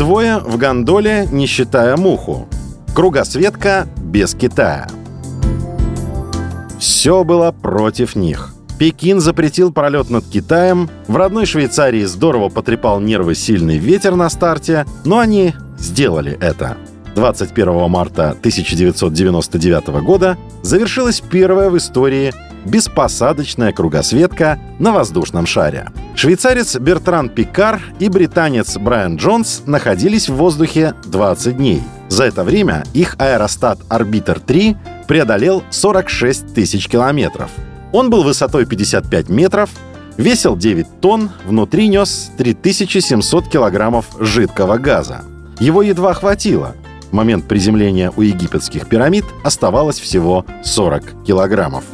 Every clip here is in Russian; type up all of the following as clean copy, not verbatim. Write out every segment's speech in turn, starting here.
Двое в гондоле, не считая Муху. Кругосветка без Китая. Все было против них. Пекин запретил пролет над Китаем, в родной Швейцарии здорово потрепал нервы сильный ветер на старте, но они сделали это. 21 марта 1999 года завершилась первая в истории беспосадочная кругосветка на воздушном шаре. Швейцарец Бертран Пикар и британец Брайан Джонс находились в воздухе 20 дней. За это время их аэростат «Орбитер-3» преодолел 46 тысяч километров. Он был высотой 55 метров, весил 9 тонн, внутри нес 3700 килограммов жидкого газа. Его едва хватило. В момент приземления у египетских пирамид оставалось всего 40 килограммов.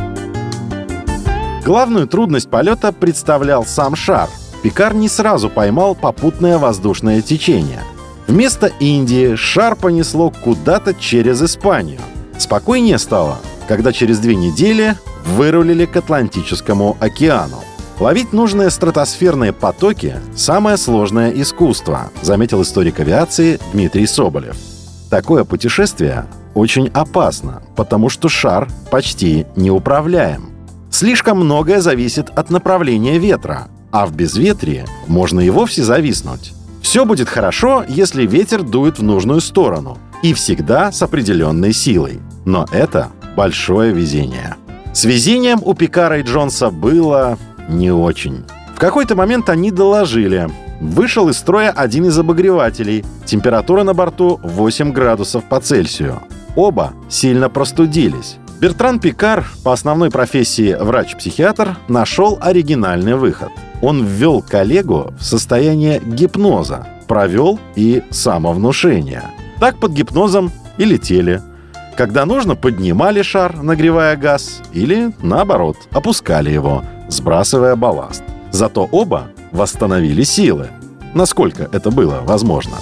Главную трудность полета представлял сам шар. Пикар не сразу поймал попутное воздушное течение. Вместо Индии шар понесло куда-то через Испанию. Спокойнее стало, когда через 2 недели вырулили к Атлантическому океану. Ловить нужные стратосферные потоки – самое сложное искусство, заметил историк авиации Дмитрий Соболев. Такое путешествие очень опасно, потому что шар почти неуправляем. Слишком многое зависит от направления ветра, а в безветрии можно и вовсе зависнуть. Все будет хорошо, если ветер дует в нужную сторону и всегда с определенной силой. Но это большое везение. С везением у Пикара и Джонса было не очень. В какой-то момент они доложили. Вышел из строя один из обогревателей. Температура на борту 8 градусов по Цельсию. Оба сильно простудились. Бертран Пикар, по основной профессии врач-психиатр, нашел оригинальный выход. Он ввел коллегу в состояние гипноза, провел и самовнушение. Так под гипнозом и летели. Когда нужно, поднимали шар, нагревая газ, или, наоборот, опускали его, сбрасывая балласт. Зато оба восстановили силы, насколько это было возможно.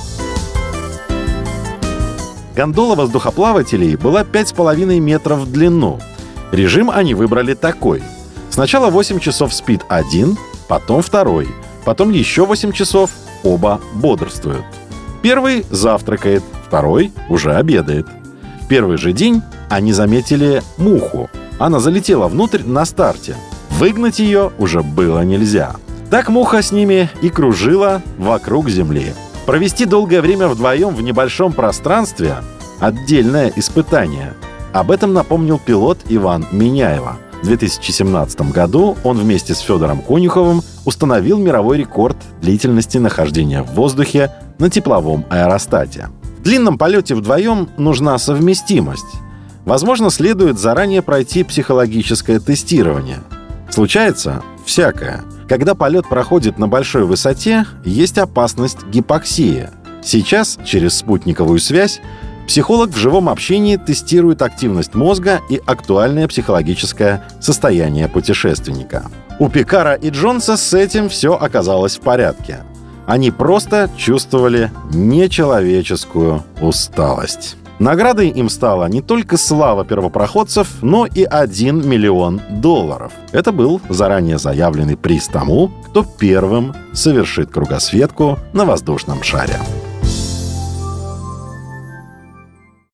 Гондола воздухоплавателей была 5,5 метров в длину. Режим они выбрали такой. Сначала 8 часов спит один, потом второй, потом еще 8 часов, оба бодрствуют. Первый завтракает, второй уже обедает. В первый же день они заметили муху. Она залетела внутрь на старте. Выгнать ее уже было нельзя. Так муха с ними и кружила вокруг Земли. Провести долгое время вдвоем в небольшом пространстве – отдельное испытание. Об этом напомнил пилот Иван Миняева. В 2017 году он вместе с Федором Конюховым установил мировой рекорд длительности нахождения в воздухе на тепловом аэростате. В длинном полете вдвоем нужна совместимость. Возможно, следует заранее пройти психологическое тестирование. Случается всякое. Когда полет проходит на большой высоте, есть опасность гипоксии. Сейчас через спутниковую связь психолог в живом общении тестирует активность мозга и актуальное психологическое состояние путешественника. У Пикара и Джонса с этим все оказалось в порядке. Они просто чувствовали нечеловеческую усталость. Наградой им стала не только слава первопроходцев, но и $1 миллион. Это был заранее заявленный приз тому, кто первым совершит кругосветку на воздушном шаре.